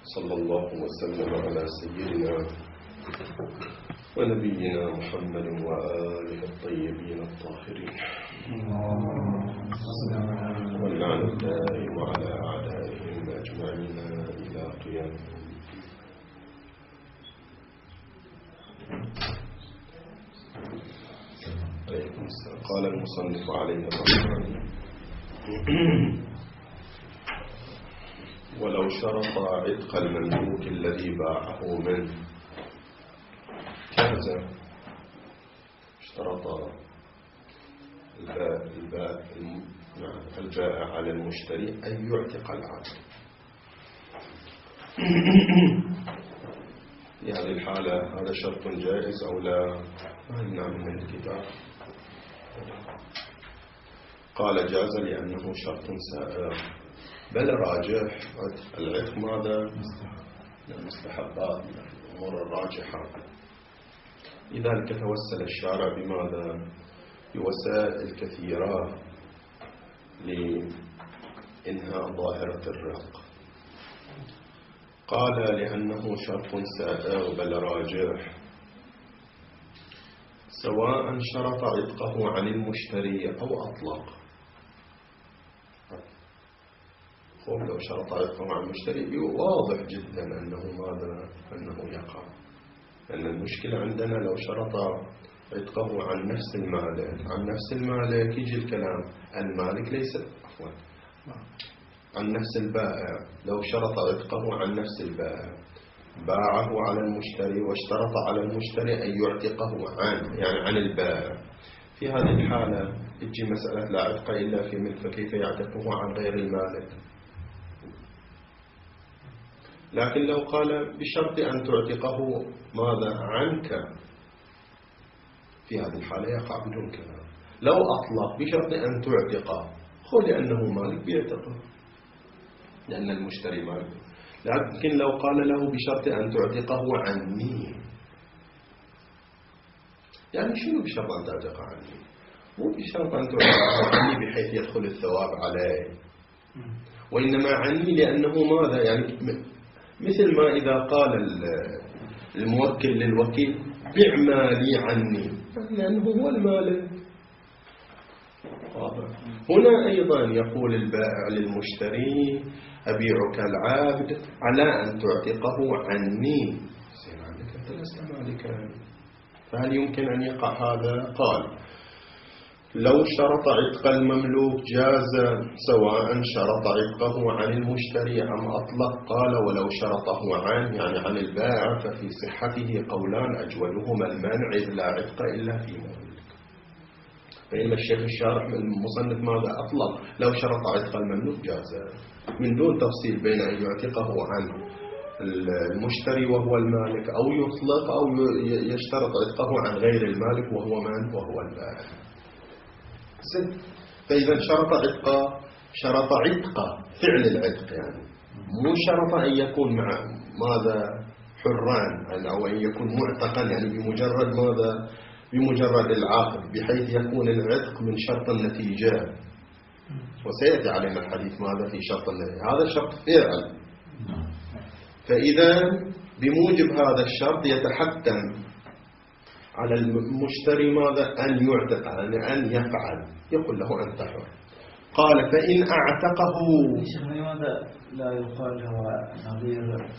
صلى الله وسلم على سيدنا ونبينا محمد وآله الطيبين الطاهرين واللعنة الدائم على أعدائهم أجمعين إلى قيام عليكم السلام. قال المصنف عليه الرحمن ولو شرط عتق المملوك الذي باعه منه جاز. اشترط البائع على المشتري أن يعتق العبد. في هذه الحالة هذا شرط جائز أو لا؟ ما نعم من الكتاب. قال جاز لأنه شرط سائر، بل راجح العتق ماذا؟ المستحبات، الأمور الراجحة. لذلك توسل الشارع بماذا؟ بوسائل كثيرة لإنهاء ظاهرة الرق. قال لأنه شرط سائر بل راجح، سواء شرط عتقه عن المشتري أو أطلق. لو شرط عتقه عن المشتري واضح جدا أنه ماذا؟ أنه يقع. لأن المشكلة عندنا لو شرط عتقه عن نفس المالك يجي الكلام المالك ليس عفوا عن نفس البائع. لو شرط عتقه عن نفس البائع باعه على المشتري واشترط على المشتري أن يعتقه عن البائع، في هذه الحالة تجي مسألة لا عتق إلا في ملك، فكيف يعتقه عن غير المالك؟ لكن لو قال بشرط أن تعتقه ماذا عنك، في هذه الحالة يقع بدون كلام. لو أطلق بشرط أن تعتقه لأنه مالك بيعتقه لأن المشتري مالك. لكن لو قال له بشرط أن تعتقه عني، يعني شنو بشرط أن تعتقه عني؟ مو بشرط أن تعتقه عني بحيث يدخل الثواب عليه، وإنما عني لأنه ماذا؟ يعني مثل ما إذا قال الموكل للوكيل بيع مالي عني، لأنه هو المالك. هنا أيضا يقول البائع للمشتري أبيعك العبد على أن تعتقه عني. زين عنك أنت لست مالكا، فهل يمكن أن يقع هذا؟ قال لو شرط عتق المملوك جاز، سواء شرط عتقه عن المشتري أم أطلق. قال ولو شرطه عن البائع ففي صحته قولان أجودهما المنع، إذ لا عتق إلا في مملوك. فإن الشيخ الشارح من المصنف ماذا أطلق؟ لو شرط عتق المملوك جاز من دون تفصيل بين أن يعتقه عن المشتري وهو المالك أو يطلق أو يشترط عتقه عن غير المالك وهو من؟ وهو البائع. فإذا شرط عتق فعل العتق، يعني مو شرط أن يكون مع ماذا؟ حران، أو أن يكون معتقا، يعني بمجرد ماذا؟ بمجرد العقد، بحيث يكون العتق من شرط النتيجة. وسيأتي علينا الحديث ماذا في شرط النتيجة، هذا شرط فعل. فإذا بموجب هذا الشرط يتحتم على المشتري ماذا؟ أن يعتق، يعني أن يفعل، يقول له أنت حر. قال فإن أعتقه. لماذا لا يقال هو نظير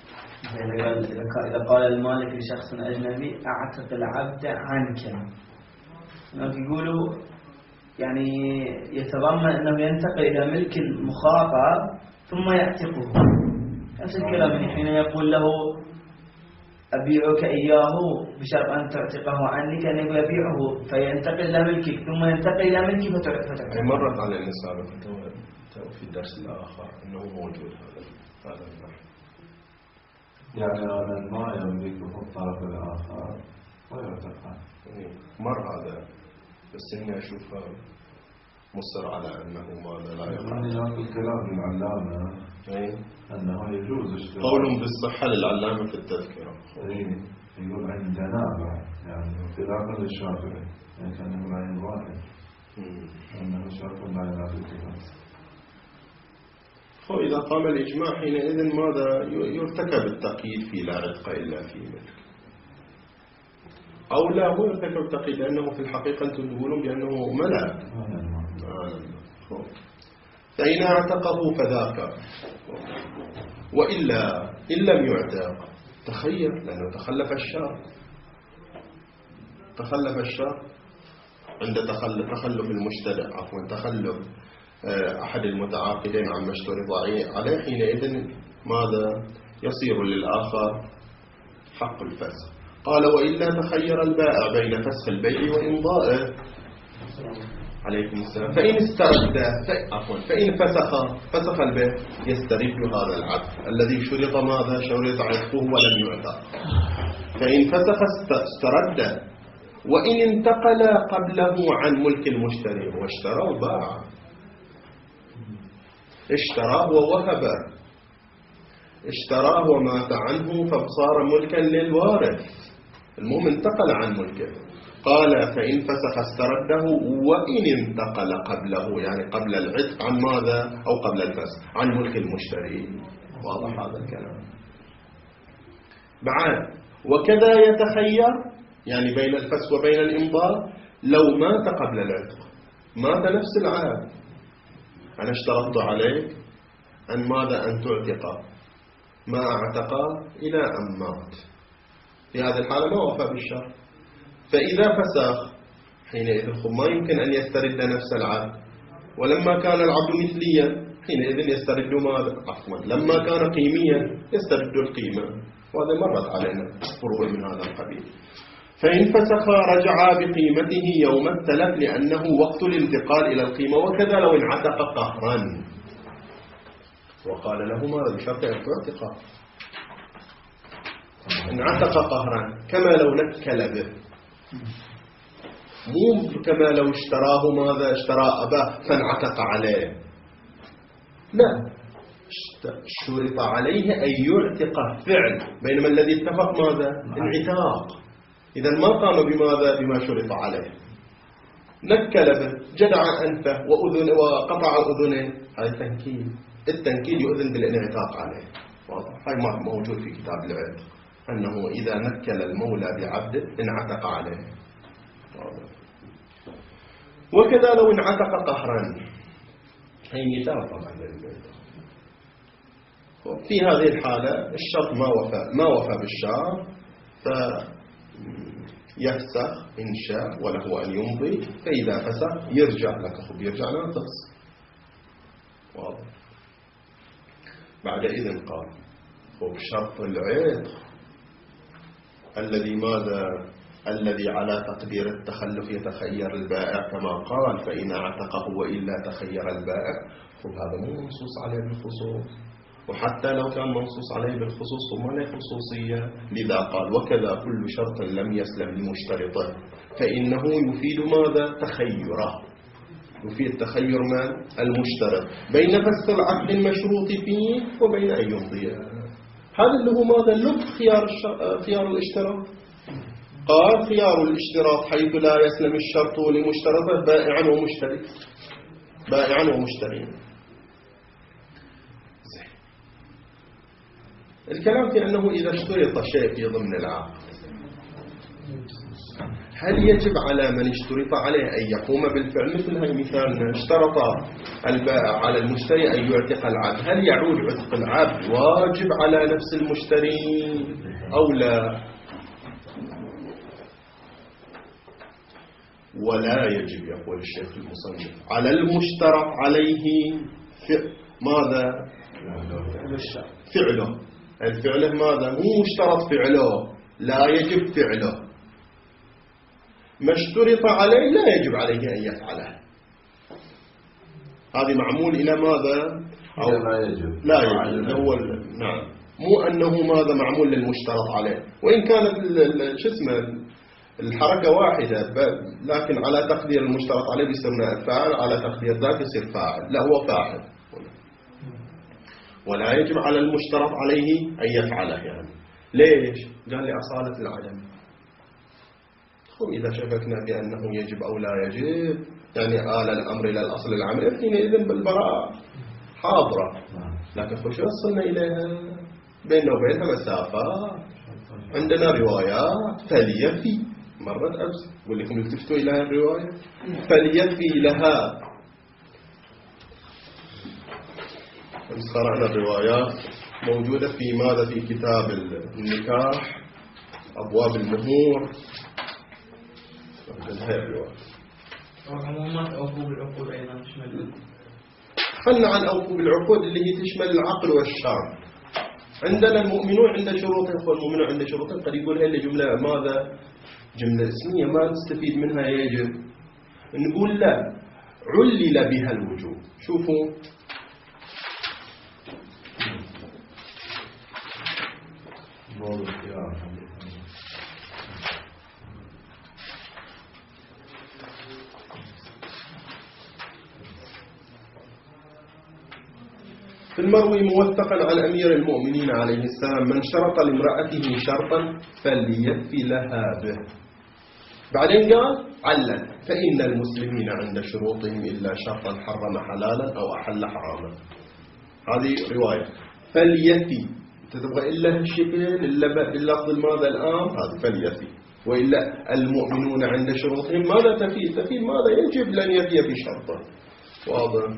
إذا قال المالك لشخص أجنبي أعتق العبد عنك، يقولوا يعني يتضمن أنه ينتقل إلى ملك المخاطر ثم يعتقه. نفس الكلام حين يقول له أبيعك إياه بشرط أن تعتقه عني، كان يبيعه فينتقل إلى ملكك ثم ينتقل إلى ملكك فتعتقه. مرت على النسابة في الدرس الآخر أنه موجود هذا النحو، يعني هذا ما يملكه الطرف الآخر ويعتقه. مر هذا، بس هنا أشوفها مصر على أنه ماذا لا يقع. يعني الكلام للعلامة أنه يجوز اشتراك، قول بالصحة للعلامة في التذكرة. يقول عندنا يعني خلافا للشافعي، يعني كان يقول عن الواحد أنه شرط لا ينافي الكلام. إذا قام الإجماع حينئذ ماذا يرتكب التقييد في لا عتق إلا في ملك، أو لا هو يرتكب التقييد لأنه في الحقيقة أنتم تقولون بأنه ملك. فإن اعتقه فذاك، وإلا إن لم يعتق تخير لأنه تخلف الشرط عند تخلف المشتري تخلف أحد المتعاقدين عما اشترط عليه، حينئذ ماذا يصير للآخر حق الفسخ. قال وإلا تخير البائع بين فسخ البيع وإمضائه. عليكم السلام. فإن استرد فإن فسخ البيع يسترد هذا العبد الذي شرط ماذا شرط عتقه ولم يعتق. فإن فسخ استرد، وإن انتقل قبله عن ملك المشتري واشترى وباع، اشتراه ووهبه، اشتراه ومات عنه فصار ملكا للوارث، المهم انتقل عن ملكه. قال فإن فسخ استرده، وإن انتقل قبله يعني قبل العتق عن ماذا أو قبل الفسخ عن ملك المشتري. واضح هذا الكلام؟ بعد وكذا يتخير يعني بين الفسخ وبين الإمضاء لو مات قبل العتق، مات نفس العهد، أنا اشترطت عليك أن ماذا أن تعتق، ما اعتق إلى أن مات، في هذه الحالة ما وفى بالشرط. فإذا فسخ حينئذ ما يمكن أن يسترد نفس العبد، ولما كان العبد مثليا حينئذ يسترد ماذا؟ لما كان قيميا يسترد القيمة، وهذا مرت علينا فروع من هذا القبيل. فإن فسخ رجع بقيمته يوم التلف لأنه وقت الانتقال إلى القيمة، وكذا لو انعتق قهرا وقال له ماذا بشرط أن تعتق، انعتق قهرا كما لو نكل به، مو كما لو اشتراه ماذا اشترى أباه فانعتق عليه، لا، شرط عليه أن يعتق فعل، بينما الذي اتفق ماذا العتاق. إذا ما قام بماذا بما شرط عليه، نكل به، جدع أنفه وقطع أذنه، هذا تنكيل. التنكيل يؤذن بالانعتاق عليه، واضح؟ هاي ما موجود في كتاب العتق، أنه إذا نكل المولى بعبده انعتق عليه، واضح؟ وكذا لو انعتق قهرا، هي مثال طبعا للبيت. في هذه الحالة الشرط ما وفى بالشرط، فيفسخ إن شاء وله أن يمضي، فإذا فسخ يرجع لك، يرجع ناقص، واضح؟ بعد إذن قال شرط العتق الذي ماذا الذي على تقدير التخلف يتخير البائع كما قال فإن اعتقه وإلا تخير البائع. هذا مو منصوص عليه بالخصوص، وحتى لو كان منصوص عليه بالخصوص ثم له خصوصية، لذا قال وكذا كل شرط لم يسلم لمشترطه فإنه يفيد ماذا تخيره، يفيد تخير من المشترط بين فسخ العقد المشروط فيه وبين أن يمضيه. هذا اللي هو ماذا لب خيار الاشتراط. قال خيار الاشتراط حيث لا يسلم الشرط لمشترطه بائعا ومشتري. الكلام في أنه إذا اشترط شيء في ضمن العقد، هل يجب على من اشترط عليه أن يقوم بالفعل؟ مثل هذا مثالنا، اشترط البائع على المشتري أن يعتق العبد، هل يعود عتق العبد واجب على نفس المشتري أو لا؟ ولا يجب، يقول الشيخ المصنف، على المشترط عليه ماذا؟ فعله. الفعل ماذا؟ مو مشترط فعله، لا يجب فعله. ما اشترط عليه لا يجب عليه أن يفعله. هذه معمول إلى ماذا؟ أو لا يجب. نعم، مو أنه ماذا معمول للمشترط عليه، وإن كانت الحركة واحدة، لكن على تقدير المشترط عليه بيصير نائب فاعل، على تقدير ذاك يصير فاعل، لا هو فاعل. ولا يجب على المشترط عليه أن يفعله. يعني ليش؟ قال لأصالة العدم. إذا شككنا بأنه يجب أو لا يجب، يعني آل الأمر إلى الأصل العملي، حينئذ بالبراءة حاضرة. لكن خش وصلنا إليها بيننا وبينها مسافات. عندنا روايات فليفي مرت أمس أقول لكم التفتوا إلى الرواية فليفي لها. أمس قرأنا الروايات موجودة في ماذا؟ في كتاب النكاح أبواب المهور. هذه الرواية عموما أوفوا بالعقود أيضا تشمل. خلنا عن أوفوا بالعقود اللي هي تشمل العقل والشرط. عندنا المؤمنون عند شروطهم، والمؤمنون عند شروطهم قد يقول هي جملة ماذا؟ جملة اسمية ما نستفيد منها. يجب نقول لا، علل بها الوجوب. شوفوا في المروي موثقا عن أمير المؤمنين عليه السلام من شرط لامرأته شرطا فليفي لها به. بعدين قال علل فإن المسلمين عند شروطهم إلا شرطا حرم حلالا أو أحل حراما. هذه رواية فليفي تبغى إلا الشكل إلا باللفظ ماذا الآن هذا فليفي. وإلا المؤمنون عند شروطهم ماذا تفيد؟ تفيد ماذا؟ يجب لن يفي بشرطا. واضح.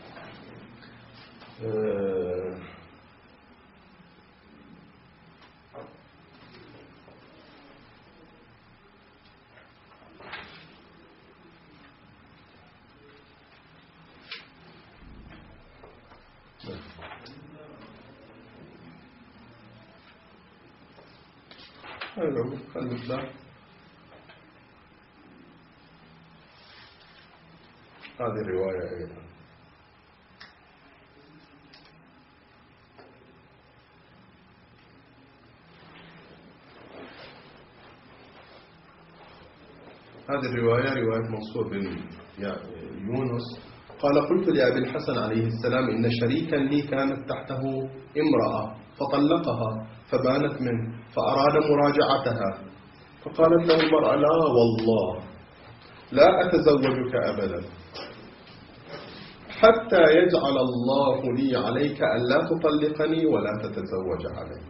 هذه الرواية أيضا هذه الرواية رواية منصور بن يونس قال قلت لأبي الحسن عليه السلام إن شريكا لي كانت تحته امرأة فطلقها فبانت منه فأراد مراجعتها فقالت له المرأة لا والله لا أتزوجك أبدا حتى يجعل الله لي عليك ألا تطلقني ولا تتزوج علي.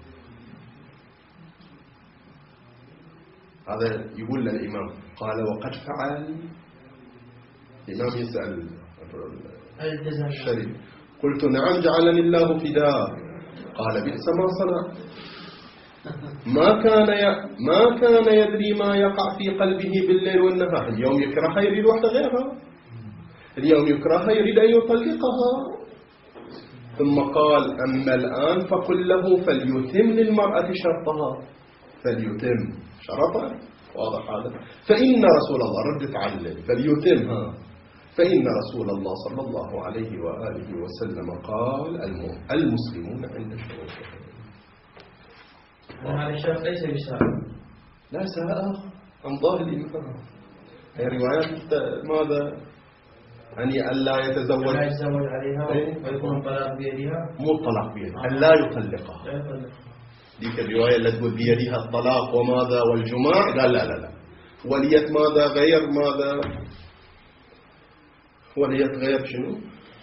هذا يقول للإمام قال وقد فعل. الإمام يسأل الشريك قلت نعم جعلني الله فداه. قال بئس ما صنع ما كان يدري ما يقع في قلبه بالليل والنهار. اليوم يكرهها يريد واحدة غيرها، اليوم يكرهها يريد أن يطلقها. ثم قال أما الآن فقل له فليتم للمرأة شرطها. فليتم شرطا واضح هذا. فإن رسول الله ردت عليه فليتمها. فإن رسول الله صلى الله عليه وآله وسلم قال المسلمون عند شروطهم. هذا الشرط ليس بشرط لا سائغ عن ظاهر الإمام. هي روايات ماذا؟ يعني ألا يتزوج عليها ويكون الطلاق بيدها. مو الطلاق بيدها ألا يطلقها. ديك الرواية اللي تقول بيدها الطلاق وماذا والجماع. لا لا لا لا. ولية ماذا غير ماذا؟ ولية غير شنو؟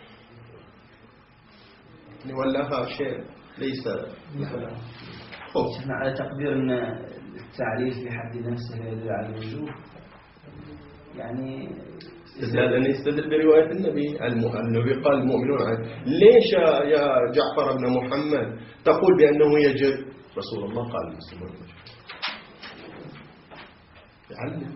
ولاها شيء ليس احنا على تقدير ان التعريف بحد نفسه يدل على الوجوب يعني استدلال يستدل برواية النبي. النبي قال المؤمنون ليش يا جعفر بن محمد تقول بأنه يجب؟ رسول الله قال المسلمون يجب. يعلم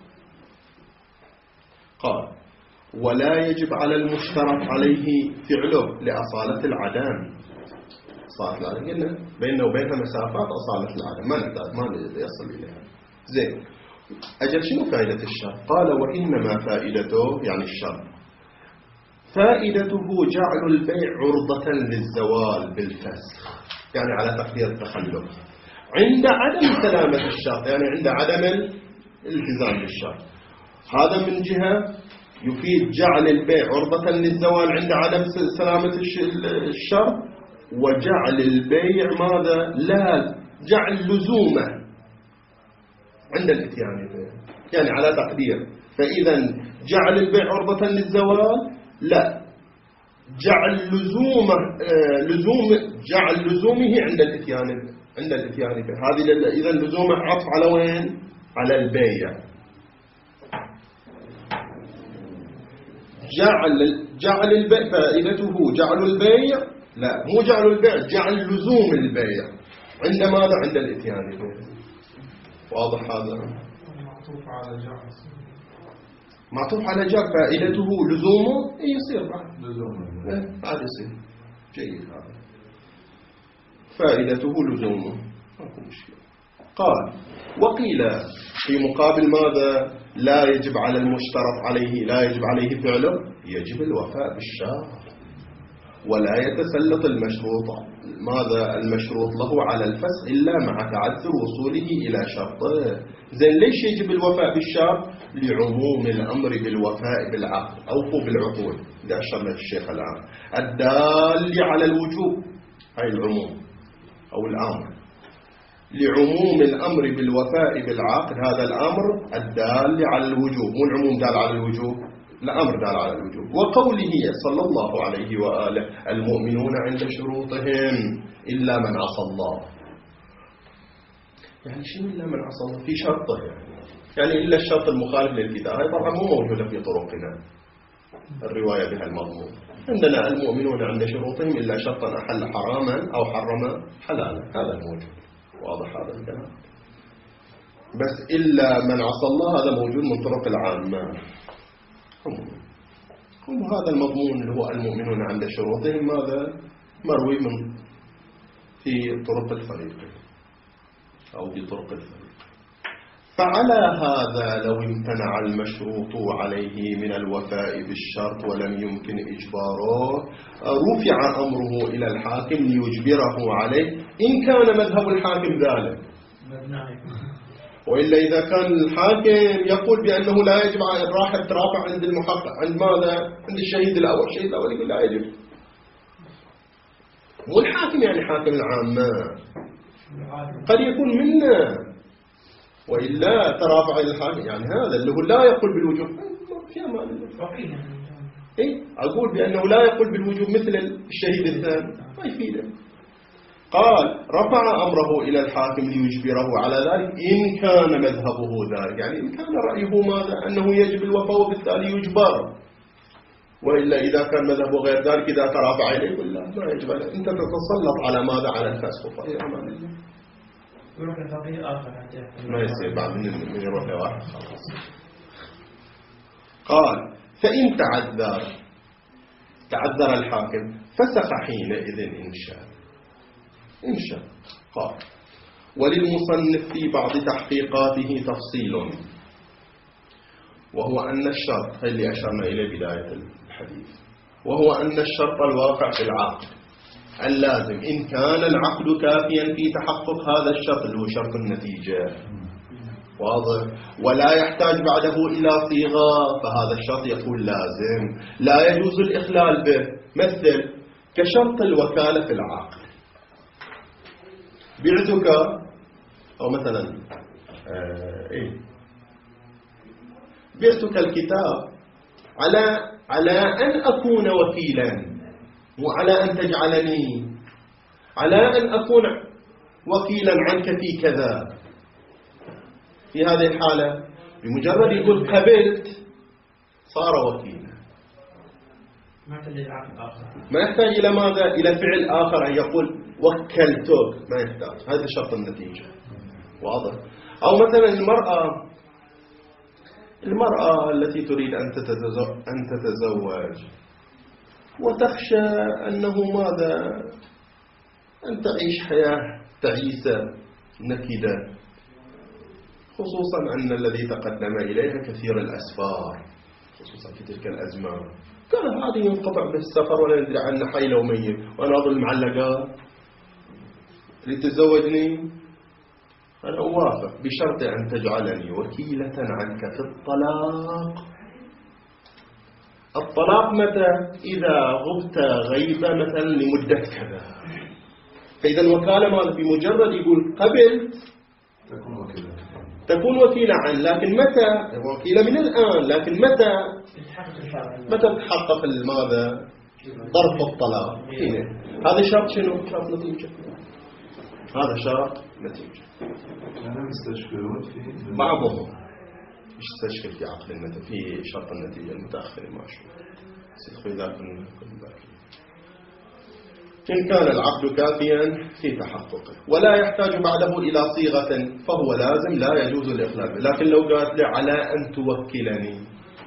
قال ولا يجب على المشترط عليه فعله لأصالة العدم. أصالة العدم قلنا بيننا وبينها مسافات أصالة العدم ما نحتاج ما يصل إليها. زين أجل شنو فائدة الشرط؟ قال وإنما فائدته يعني الشرط فائدته جعل البيع عرضة للزوال بالفسخ يعني على تقدير التخلف عند عدم سلامة الشرط يعني عند عدم الالتزام بالشرط. هذا من جهة يفيد جعل البيع عرضة للزوال عند عدم سلامة الشرط وجعل البيع ماذا؟ لا جعل لزومه عند الاتيان به يعني على تقدير. فإذا جعل البيع عرضة للزوال لا جعل لزومه عند الاتيان به. هذه إذا لزومه عطف على وين؟ على البيع. جعل البيع فائدته جعل البيع، لا مو جعل البيع، جعل لزوم البيع عند ماذا؟ عند الاتيان به. واضح هذا؟ معطوف على جعل، معطوف على جعل فائدته لزومه يصير بعد لزوم هذا يصير جيد. هذا فائدته لزومه ماكو مشكلة. قال وقيل في مقابل ماذا؟ لا يجب على المشترط عليه، لا يجب عليه فعله، يجب الوفاء بالشرط ولا يتسلط المشروط له على الفسخ إلا مع تعذر وصوله إلى شرطه. زين ليش يجب الوفاء بالشرط؟ لعموم الأمر بالوفاء بالعقد، أوفوا بالعقود، إذا أشار له الشيخ الآن الدال على الوجوب، هاي العموم أو الأمر، لعموم الأمر بالوفاء بالعقد، هذا الأمر الدال على الوجوب، مو العموم دال على الوجوب، الأمر دال على الوجوب. وقوله صلى الله عليه وآله المؤمنون عند شروطهم إلا من عصى الله. يعني شنو إلا من عصى الله؟ في شرطه يعني إلا الشرط المخالف للكتاب. هذه طبعا مو موجودة في طرقنا الرواية بها المضمون. عندنا المؤمنون عند شروطهم إلا شرطا أحل حراما أو حرم حلالا، هذا الموجود. واضح هذا الكلام؟ بس إلا من عصى الله هذا موجود من طرق العامة. هم هذا المضمون اللي هو المؤمنون عند شروطهم ماذا؟ مروي من في طرق الفريقين أو في طرق الفريق. فعلى هذا لو امتنع المشروط عليه من الوفاء بالشرط ولم يمكن إجباره رفع أمره إلى الحاكم ليجبره عليه إن كان مذهب الحاكم ذلك. وإلا إذا كان الحاكم يقول بأنه لا يجب على راح ترافع عند المحقق، عند ماذا؟ عند الشهيد الأول. الشهيد الأول يقول لا يجب. مو الحاكم يعني حاكم العامة، قد يكون منا، وإلا ترافع الحاكم يعني هذا اللي هو لا يقول بالوجوب في أمان الله. إيه أقول بأنه لا يقول بالوجوب مثل الشهيد الثاني ما يفيده. قال رفع أمره إلى الحاكم ليجبره على ذلك إن كان مذهبه ذلك، يعني إن كان رأيه ماذا؟ أنه يجب الوفاء وبالتالي يجبر. وإلا إذا كان مذهبه غير ذلك إذا ترافع إليه يقول لا ما يجب عليه، أنت تتسلط على ماذا؟ على الفسق. فهي أمان الله. يروح لفقيه آخر ما يصير بعد من يروح لواحد خلاص. قال فإن تعذر الحاكم فسخ حينئذ إن شاء. قال وللمصنف في بعض تحقيقاته تفصيل، وهو أن الشرط اللي أشرنا إليه بداية الحديث، وهو أن الشرط الواقع في العقد اللازم إن كان العقد كافيا في تحقق هذا الشرط اللي هو شرط النتيجة، واضح، ولا يحتاج بعده إلى صيغة، فهذا الشرط يكون لازم لا يجوز الإخلال به، مثل كشرط الوكالة في العقد. بعتك أو مثلا بعتك الكتاب على أن أكون وكيلا، وعلى أن تجعلني، على أن أكون وكيلا عنك في كذا. في هذه الحالة بمجرد يقول قبلت صار وكيلا، ما يحتاج إلى ماذا؟ إلى فعل آخر أن يقول وكلتك، ما يحتاج. هذا شرط النتيجة، واضح. أو مثلا المرأة التي تريد أن تتزوج وتخشى أنه ماذا؟ أن تعيش حياة تعيسة نكدة، خصوصا أن الذي تقدم إليها كثير الأسفار، خصوصا في تلك الأزمان، كان هذه ينقطع بالسفر ولا ندري عنه حي لو ميت، وأنا أظل معلقات لتزوجني، أنا أوافق بشرط أن تجعلني وكيلة عنك في الطلاق. الطلاق متى؟ إذا غبت غيبة مثلا لمدة كذا. فإذا الوكالة ماذا؟ بمجرد يقول قبلت تكون وكيلة عن، لكن متى؟ وكيلة من الآن، لكن متى تحقق ماذا؟ ظرف الطلاق هذا شرط شنو؟ شرط نتيجة. هذا شرط نتيجة. أنا مستشكلون في بعضهم يستشكل في عقد النتيجة في شرط النتيجة المتأخر ما أشوف سيدخل ذاك الباقي. إن كان العقد كافيا في تحققه ولا يحتاج بعده إلى صيغة فهو لازم لا يجوز الإخلال به. لكن لو قالت لي على أن توكلني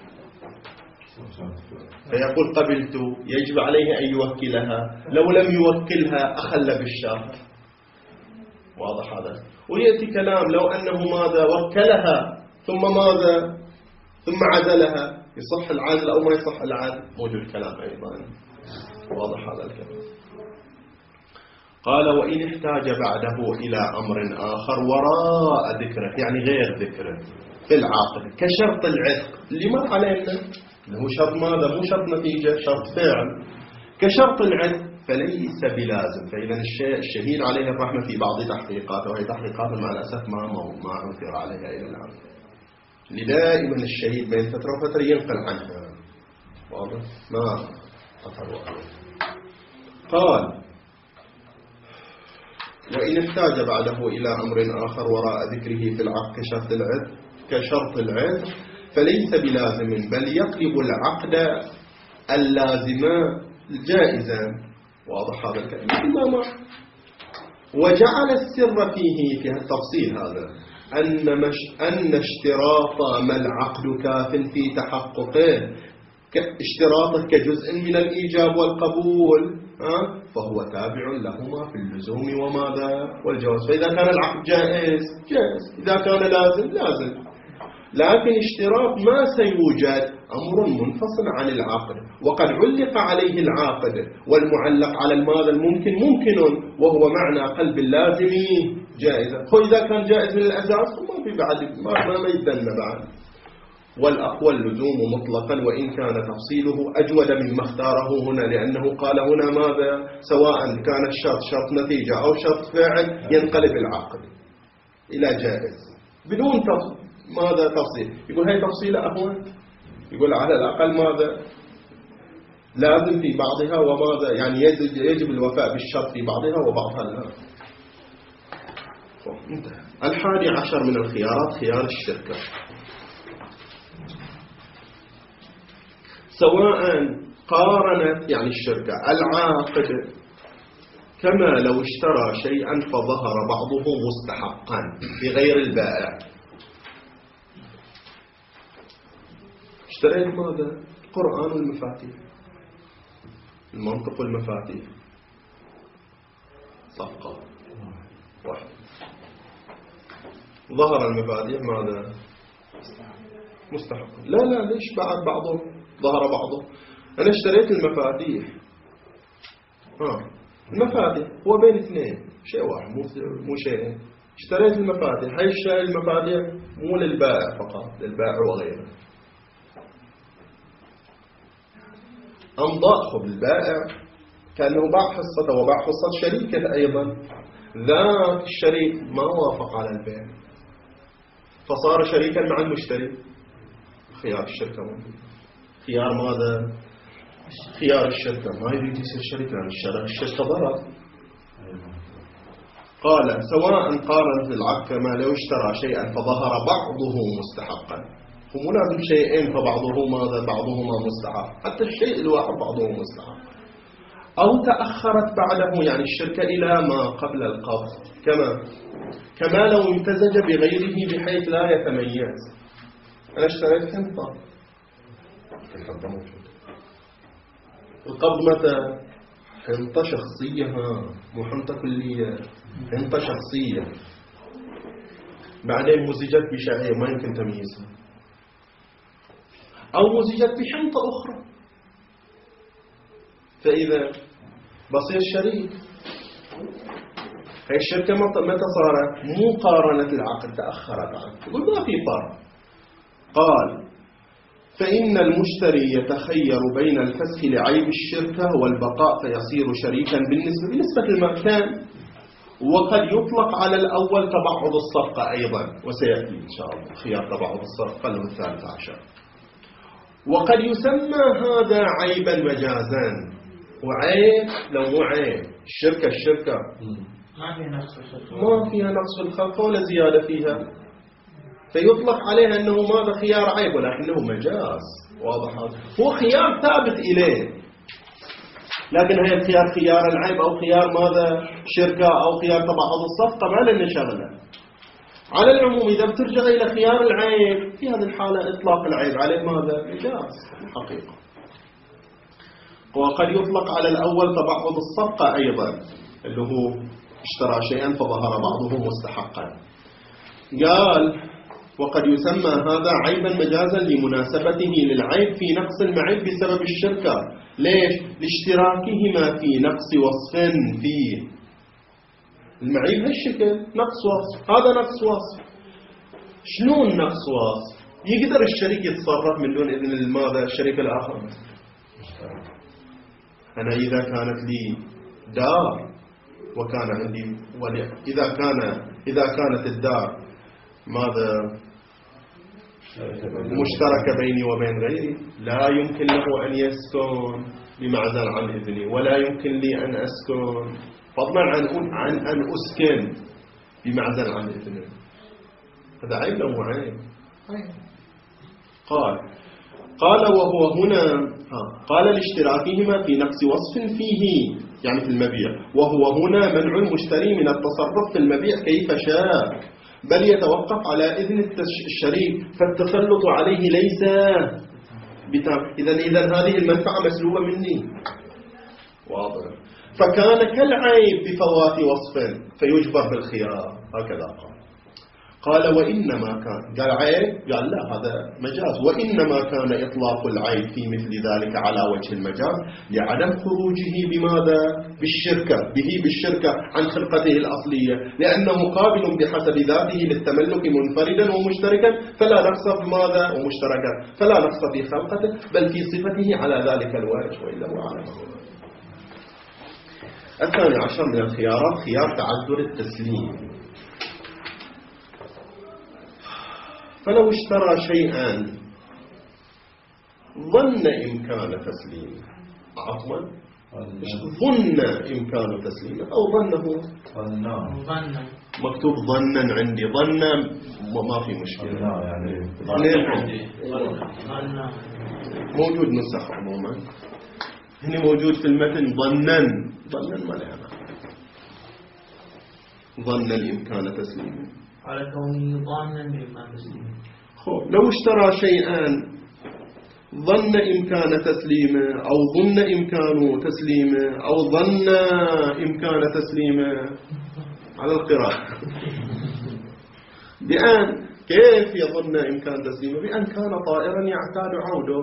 فيقول قبلت يجب عليه أن يوكلها، لو لم يوكلها أخل بالشرط. واضح هذا؟ ويأتي كلام لو أنه ماذا وكلها ثم ماذا ثم عزلها يصح العزل أو ما يصح العزل، موجود كلام أيضا. واضح هذا الكلام. قال وإن احتاج بعده إلى أمر آخر وراء ذكره، يعني غير ذكره في العقد كشرط العتق اللي مر علينا اللي هو شرط ماذا؟ مو شرط نتيجة، شرط فعل. كشرط العتق فليس بلازم. فإذا الشهيد عليه الرحمة في بعض تحقيقاته، وهي تحقيقات مع الأسف ما عثر عليها إلى الآن، لدائما الشهيد بين فترة وفترة ينقل عنها. واضح؟ ما أثروا عليه. قال وإن احتاج بعده إلى أمر آخر وراء ذكره في العقد كشرط العتق فليس بلازم، بل يقلب العقد اللازم جائزا. واضح هذا الكلام؟ وجعل السر فيه في التفصيل هذا أن اشتراط ما العقد كاف في تحققه اشتراطه كجزء من الإيجاب والقبول فهو تابع لهما في اللزوم وماذا والجواز. فإذا كان العقد جائز جائز، إذا كان لازم. لكن اشتراط ما سيوجد أمر منفصل عن العقد، وقد علق عليه العاقد، والمعلق على الماذا الممكن ممكن، وهو معنى قلب اللازم جائزة. إذا كان جائز من الأساس ما في بعد ما يدلنا بعد. والأقوى اللزوم مطلقا، وإن كان تفصيله أجود مما اختاره هنا، لأنه قال هنا ماذا؟ سواء كان الشرط شرط نتيجة أو شرط فاعل ينقلب العقد إلى جائز بدون ماذا تفصيل. يقول هاي تفصيل أهون، يقول على الأقل ماذا لازم في بعضها وماذا يعني يجب الوفاء بالشرط في بعضها وبعضها لا. انتهى. 11 من الخيارات خيار الشركة. سواء قارنت يعني الشركة العاقد كما لو اشترى شيئا فظهر بعضه مستحقا بغير البائع. اشتريت ماذا؟ القرآن والمفاتيح، المنطق والمفاتيح، صفقة واحد. ظهر المفاتيح ماذا؟ مستحق. لا ليش بعد بعضه ظهر بعضه؟ أنا اشتريت المفاتيح المفاتيح هو بين اثنين، شيء واحد مو شيئين. اشتريت المفاتيح، هاي الشيء المفاتيح مو للبائع فقط، للبائع وغيره. أمضاء البائع كأنه باع حصته وباع حصة شريكه أيضا، ذاك الشريك ما وافق على البيع فصار شريكا مع المشتري. خيار الشركة موجود. خيار ماذا؟ خيار الشركة ما يريد يصير شريك لأن الشركة ضرر. قال سواء قارنت العقد كما لو اشترى شيئا فظهر بعضه مستحقا، ومو لازم شيئين فبعضه ماذا؟ بعضهما مستحق، حتى الشيء الواحد بعضه مستحق. أو تأخرت بعده يعني الشركة إلى ما قبل القبض، كما لو امتزج بغيره بحيث لا يتميز. أنا اشتريت حنطة، الحنطة موجودة. القبض متى؟ حنطة شخصية، مو حنطة كلية، حنطة شخصية. بعدين مزجت بشعير ما يمكن تمييزها، أو مزجت بحنطة أخرى، فإذا بصير شريك. هاي الشركة متى صارت؟ مو قارنت العقد، تأخرت عنه. يقول ما في فرق. قال فإن المشتري يتخير بين الفسخ لعيب الشركة والبقاء فيصير شريكا بالنسبة للمكان، وقد يطلق على الأول تبعض الصفقة أيضا، وسيأتي إن شاء الله خيار تبعض الصفقة له 13. وقد يسمى هذا عيبا مجازا، وعيب لو مو عيب، الشركة ما فيها نقص في الخلق، ما فيها نقص في الخلق ولا زيادة فيها، فيطلق عليها أنه ماذا خيار عيب، ولكنه مجاز. واضح هذا؟ هو خيار ثابت إليه، لكن هي الخيار خيار العيب أو خيار ماذا شركة أو خيار تبعض الصفقة ما لنا شغله. على العموم إذا بترجع إلى خيار العيب في هذه الحالة إطلاق العيب عليه ماذا مجاز الحقيقة. وقد يطلق على الأول تبعض الصفقة أيضا، اللي هو اشترى شيئا فظهر بعضه مستحقا. قال وقد يسمى هذا عيبا مجازا لمناسبته للعيب في نقص المعيب بسبب الشركة. ليش؟ لاشتراكهما في نقص وصف فيه. المعيب هالشكل نقص وصف، هذا نقص وصف. شلون نقص وصف؟ يقدر الشريك يتصرف من دون إذن ماذا الشريك الآخر؟ أنا إذا كانت لي دار وكان عندي ولي، إذا كانت الدار ماذا مشتركة بيني وبين غيري، لا يمكن له أن يسكن بمعزل عن إذني، ولا يمكن لي أن أسكن فضلا عن أن أسكن بمعزل عن إذني. هذا عيب لو مو عيب؟ قال وهو هنا قال لاشتراكهما في نقص وصف فيه، يعني في المبيع، وهو هنا منع المشتري من التصرف في المبيع كيف شاء، بل يتوقف على إذن الشريك، فالتسلط عليه ليس إذن هذه المنفعة مسلوبة مني. واضح؟ فكان كالعيب بفوات وصف فيجبر بالخيار، هكذا قال وإنما كان، قال عيب، قال لا هذا مجاز، وإنما كان إطلاق العيب في مثل ذلك على وجه المجاز لعدم خروجه بماذا؟ بالشركة عن خلقته الأصلية، لأنه قابل بحسب ذاته للتملك منفردا ومشتركا، فلا نقص بماذا ومشتركا، فلا نقص في خلقته بل في صفته على ذلك الوجه، وإلا هو على الثاني عشر من الخيارات خيار تعذر التسليم. فلو اشترى شيئا ظن إمكان تسليمه، عفوا ظن إمكان تسليمه أو ظنه، مكتوب ظنا عندي، ظنا ما في مشكلة، ظنين عندي موجود نسخ عموما، هنا موجود في المتن ظنا ما لها ظن الإمكان تسليمه على كونه ظانا بإمكان تسليمه. لو اشترى شيئا ظن إمكان تسليمه أو ظن إمكان تسليمه أو ظن إمكان تسليمه على القراءة بأن كيف يظن إمكان تسليمه؟ بأن كان طائرا يعتاد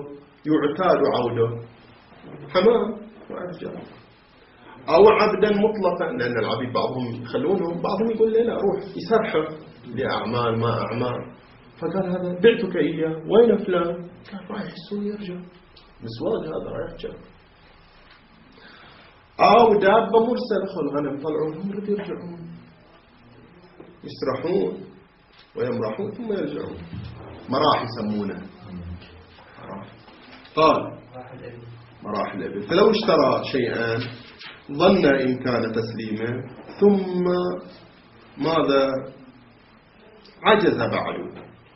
عوده حمام وأشجار، أو عبدا مطلقا، لأن العبيد بعضهم يخلونهم، بعضهم يقول لي لا روح يسرحه لأعمال ما أعمال، فقال هذا بعتك إياه، وين فلان؟ قال رايح السوق يرجع، مسواق هذا رايح جاء. أو دابة مرسلة، خل غنم طلعونهم رد يرجعون، يسرحون ويمرحون ثم يرجعون، مراح يسمونه. قال مراحل الإبل. فلو اشترى شيئا ظن إمكان تسليمه ثم ماذا عجز بعده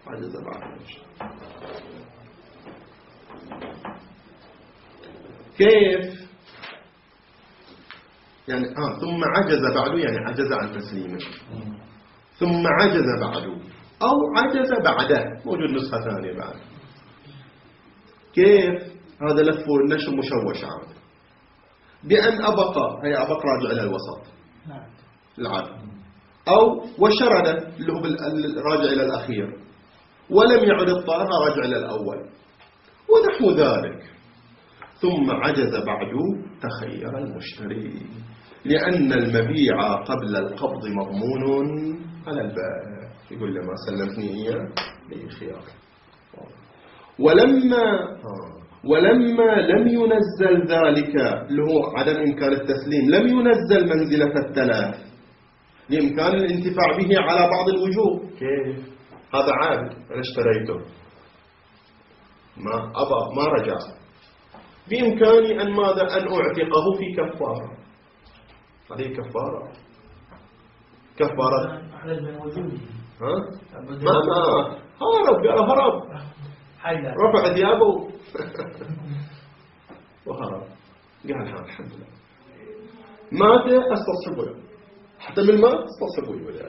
كيف يعني ثم عجز بعده، يعني عجز عن تسليمه، ثم عجز بعده أو عجز بعده، موجود نسخة ثانية بعد. كيف هذا لف والنشر مشوش عام، بأن هي أبق راجع إلى الوسط العادة، أو وشرد اللي هو الراجع إلى الأخير، ولم يعد الطائر راجع إلى الأول ونحو ذلك. ثم عجز بعده تخير المشتري، لأن المبيع قبل القبض مضمون على البائع، يقول لما سلمتني إياه لي خيار. ولما لم ينزل ذلك اللي هو عدم إمكان التسليم، لم ينزل منزلة التلاف لإمكان الانتفاع به على بعض الوجوه. كيف؟ هذا عابد أنا اشتريته ما رجع، بإمكاني أن ماذا؟ أن أعتقه في كفارة. هذه كفارة أحلى من وجوده. ما هرب، قال هرب، رفع ثيابه وهرب. قال الحمد لله مات، استصحبه له، حتى من الماء استصحبه له.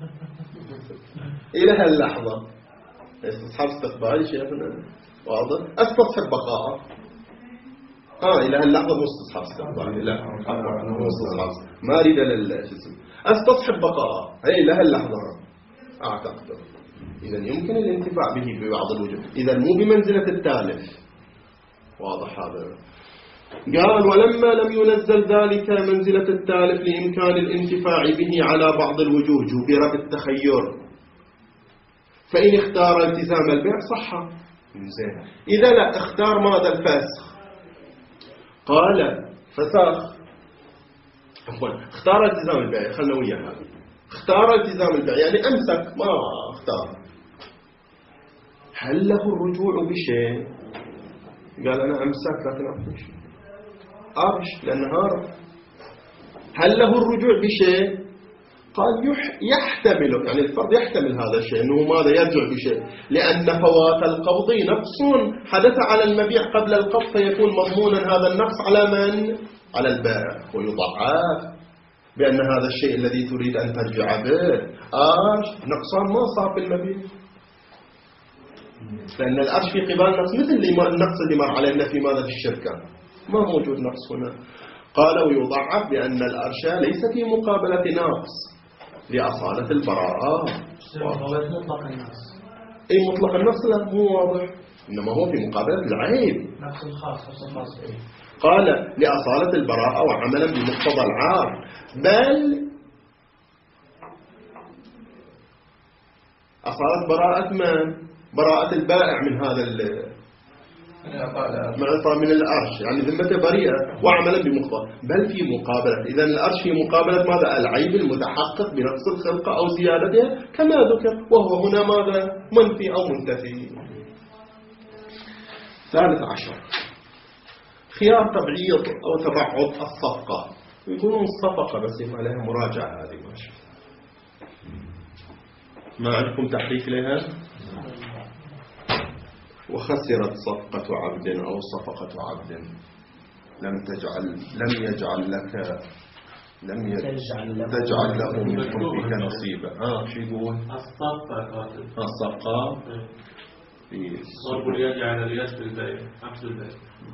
إلى هاللحظة استصحاب استقبال شيخنا واضح، استصحب بقاءه. إلى هاللحظة مو استصحاب استقبال، لا مو استصحاب، ما أريد استصحب بقاءه. إلى هاللحظة أعتقد إذا يمكن الانتفاع به ببعض الوجوه، إذا مو بمنزلة التالف. واضح هذا؟ قال ولما لم ينزل ذلك منزلة التالف لإمكان الانتفاع به على بعض الوجوه جبر بالتخير، فإن اختار التزام البيع صح. زين. إذا لا اختار ماذا؟ الفسخ. قال فسخ، اختار التزام البيع، خلنا وياه هذه، اختار التزام البيع يعني أمسك، ما اختار. هل له الرجوع بشيء؟ قال أنا أمسك لكن أعطي شيء أرش لأن هارب. هل له الرجوع بشيء؟ قال يحتمل، يعني الفرد يحتمل هذا الشيء أنه ماذا؟ يرجع بشيء، لأن فوات القبض نقص حدث على المبيع قبل القبض، فيكون مضمونا هذا النقص على من؟ على البائع، ويضعف بأن هذا الشيء الذي تريد أن ترجع به نقصان ما صار في المبيع، لأن الأرش في قبال النقص مثل النقص اللي مر علينا في ماذا؟ في الشركة، ما موجود نقص هنا. قال ويضعف بأن الأرش ليس في مقابلة نقص لأصالة البراءة. مطلق النقص. أي مطلق النقص لا مو واضح، إنما هو في مقابلة العيب، نقص الخاص. قال لأصالة البراءة وعملا بمقتضى العار، بل أصالة براءة من؟ براءة البائع من هذا من الأرش، يعني ذمته بريئة وعملا بمقتضى، بل في مقابلة. إذا الأرش في مقابلة ماذا؟ العيب المتحقق بنقص الخلقة أو زيادتها كما ذكر، وهو هنا ماذا؟ منفي أو منتفي. 13 خيار تبعيض أو تبعض الصفقة. يقولون الصفقة بس يبقى لها مراجعة هذه ماشي. ما عندكم تحريف لها؟ وخسرت صفقة عبد أو صفقة عبد لم تجعل له من حبك نصيبا. شو يقول؟ الصفقة في صرف اليد على اليد في البيع، عكس البيع.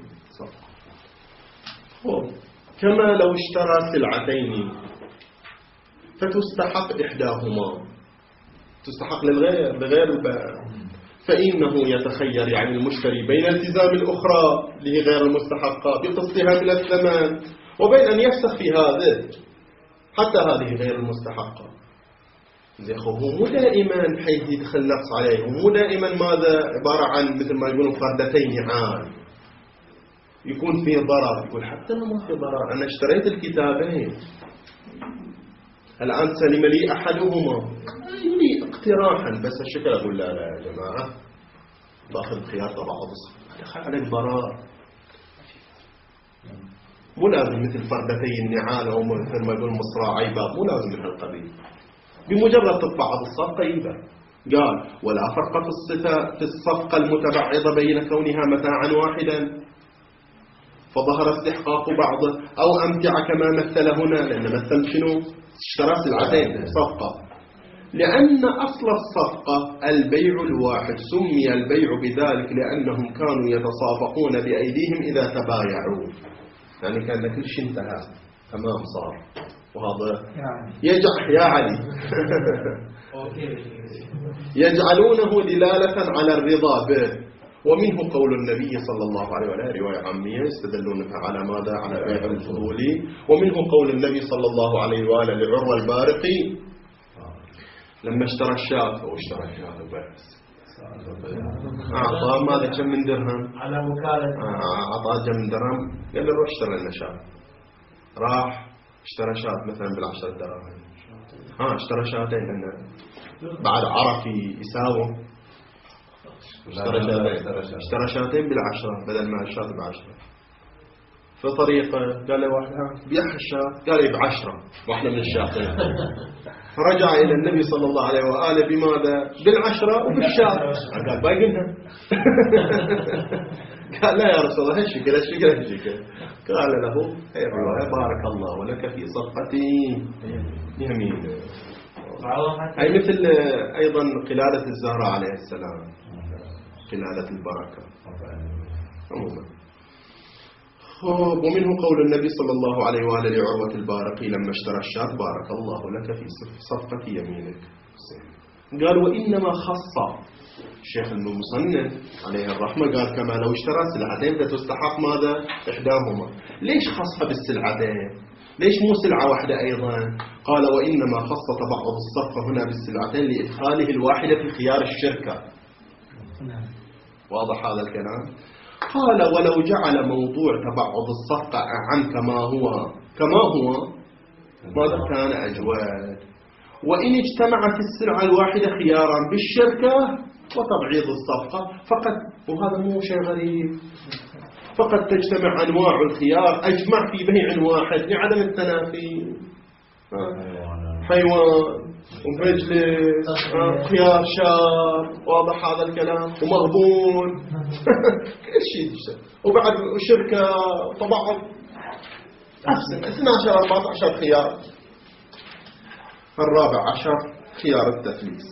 كما لو اشترى سلعتين فتستحق إحداهما، تستحق لغير البائع، فإنه يتخير يعني المشتري بين التزام الأخرى اللي هي غير المستحقة بقسطها من الثمن، وبين أن يفسخ في هذه حتى هذه غير المستحقة. هو مو دائما حيث يدخل نقص عليه، ومو دائما ماذا عبارة عن مثل ما يقولون فردتين نعال، يكون فيه ضرر. يقول حتى أنه ما في ضرر، أنا اشتريت الكتابين الآن سلم لي أحدهما لي اقتراحا، بس الشكل أقول لا يا جماعة باخذ خيار تبعض الصفقة، دخل عليك ضرر. مو لازم مثل فردتي النعال أو مثل ما يقول مصراعي باب، مو لازم من هالقبيل، بمجرد تتبعض الصفقة يبقى. قال ولا فرق في الصفقة المتبعضة بين كونها متاعا واحدا فظهر استحقاق بعضه أو أمتع كما مثل هنا، لأن مثل شنو؟ اشترى سلعتين صفقة، لأن أصل الصفقة البيع الواحد، سمي البيع بذلك لأنهم كانوا يتصافقون بأيديهم إذا تبايعوا، يعني كان كل شيء انتهى تمام صار. وهذا يا علي يجعلونه دلالة على الرضا به. ومنه قول النبي صلى الله عليه وآله رواية عامية يستدلون على ماذا؟ على بيع الفضولي. ومنه قول النبي صلى الله عليه وآله لعروة البارقي لما اشترى الشاة أو اشترى الشاة بس أعطاه ماذا؟ كم من درهم؟ على وكالة. أعطاه كم من درهم؟ قال له روح اشترى لنا شاة. راح اشترى شاة مثلا ب10 دراهم. اشترى شاتين لأنه بعد عرف يساوم، اشترى شاتين ب10 بدل ما الشاة ب10. فطريقة قال له واحد بيح الشاة، قال لي ب10 واحدة من الشاطين. فرجع إلى النبي صلى الله عليه وآله بماذا؟ بال10 وبالشاة. قال باقينها. قال لا يا رسول الله هالشكل قال له هي الرواية بارك الله ولك في صفقتي يمين. أي مثل أيضا قلادة الزهراء عليه السلام، قلادة البركة عموما. ومنه قول النبي صلى الله عليه وآله لعروة البارقي لما اشترى الشاة بارك الله لك في صفقة يمينك. قال وإنما خص الشيخ المصنف عليه الرحمة قال كما لو اشترى سلعتين فتستحق ماذا؟ إحداهما. ليش خصها بالسلعتين؟ ليش مو سلعة واحدة أيضا؟ قال وإنما خص تبعض الصفقة هنا بالسلعتين لإدخاله الواحدة في خيار الشركة. واضح هذا الكلام؟ قال ولو جعل موضوع تبعض الصفقة أعم كما هو ماذا كان أجواد. وإن اجتمعت السلعة الواحدة خيارا بالشركة وتبعيض الصفقة فقد، وهذا مو شيء غريب، فقد تجتمع أنواع الخيار أجمع في بيع واحد لعدم التنافي. حيوان ومجلس خيار شار، واضح هذا الكلام، ومغبون كل شيء. وبعد شركة طبعا 12-14 خيار. 14 خيار التفليس.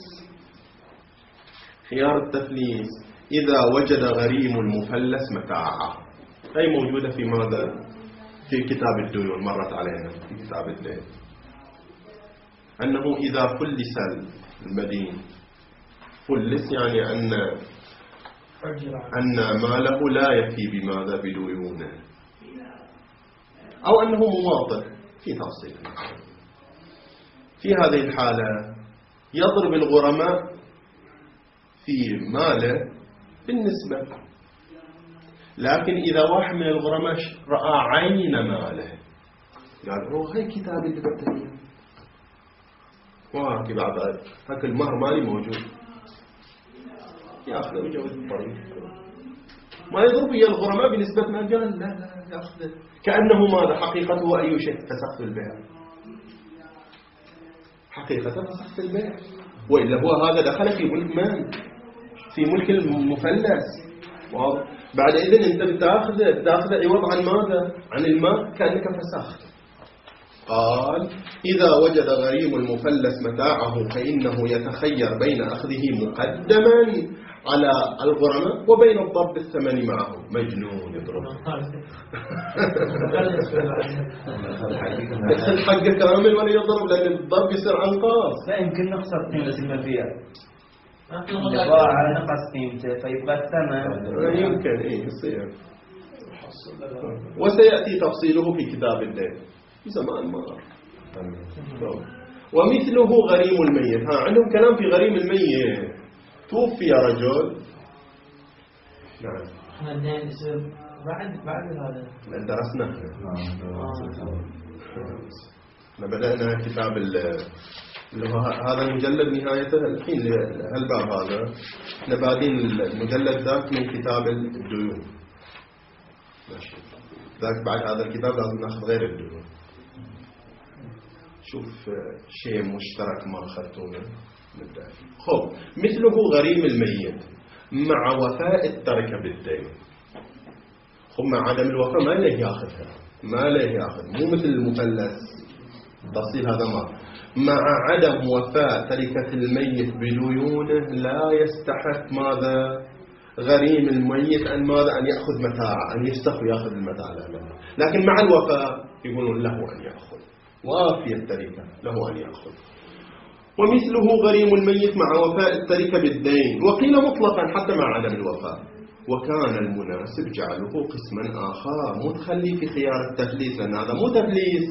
خيار التفليس إذا وجد غريم المفلس متاعه، أي موجودة في ماذا؟ في كتاب الديون، مرت علينا في كتاب الدين، أنه إذا فلس المدين، فلس يعني أن ماله لا يكفي بماذا؟ بديونه، أو أنه مماطل في تفصيل. في هذه الحالة يضرب الغرماء في ماله بالنسبة، لكن إذا واحد من الغرماء رأى عين ماله قال هاي كتاب اللي بتهيه وهاكي بعد ذلك هاك المهر مالي موجود، يأخذه ويجوز الطريق. ما يضرب إياه الغرماء بنسبة ما قال لا يأخذه كأنه ماذا؟ حقيقته أي شيء؟ فسخت البيع، حقيقة فسخت البيع، وإلا هو هذا دخل في ملك من؟ في ملك المفلس. بعد إذن أنت بتأخذ عوض عن ماذا؟ عن المال، كأنك فسخت. قال إذا وجد غريم المفلس متاعه فإنه يتخير بين أخذه مقدما على الغرماء وبين الضرب الثمن معه. مجنون يضرب يدخل حقه كامل ولا يضرب، لأن الضرب يصير أنقاص. لا يمكن نخسر قيمة المبيع، باع على نقص قيمته فيبقى الثمن. يمكن يصير، وسيأتي تفصيله في كتاب الدين زمان ما. ومثله غريم الميت. عندهم كلام في غريم الميت. توفي رجل، نعم احنا الدين يصير بعد هذا درسنا. بدأنا كتاب هذا المجلد نهايته الحين الباب هذا، احنا بادين المجلد ذاك من كتاب الديون. ماشي، ذاك بعد هذا الكتاب لازم ناخذ غير الديون. شوف شيء مشترك ما أخذتونه نبدأ فيه. خب مثله غريم الميت مع وفاء التركة بالدين. خب مع عدم الوفاء ما له ياخذها، ما له ياخذ، مو مثل المفلس تفصيل هذا ما. مع عدم وفاء تركة الميت بديونه لا يستحق ماذا؟ غريم الميت أن ماذا؟ أن يأخذ متاعه، أن يستخف يأخذ المتاع له. لكن مع الوفاء يقولون له أن يأخذ، وافي التركة له أن يأخذ. ومثله غريم الميت مع وفاء التركة بالدين، وقيل مطلقا حتى مع عدم الوفاء. وكان المناسب جعله قسما آخر، مو تخليه في خيار التفليس، لأن هذا مو تفليس،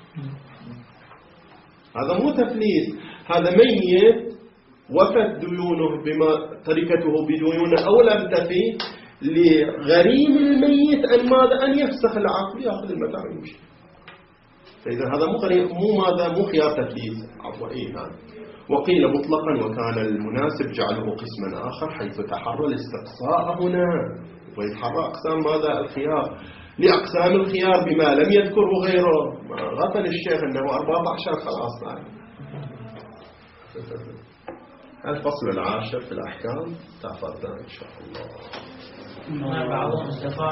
هذا مو تفليس، هذا ميت وفت ديونه بما تركته بديونه أو لم تفي، لغريم الميت أن ماذا؟ أن يفسخ العقد يأخذ المتاع ويمشي. فإذا هذا مو غريم، مو ماذا؟ مو خيار تفليس، عفوا هذا. وقيل مطلقا وكان المناسب جعله قسما آخر حيث تحرى الاستقصاء هنا، ويتحرى أقسام ماذا؟ الخيار. لأقسام الخيار بما لم يذكره غيره. غفل الشيخ أنه 14 خلاص يعني. الفصل العاشر في الأحكام، تفضل إن شاء الله. بعضهم استفاد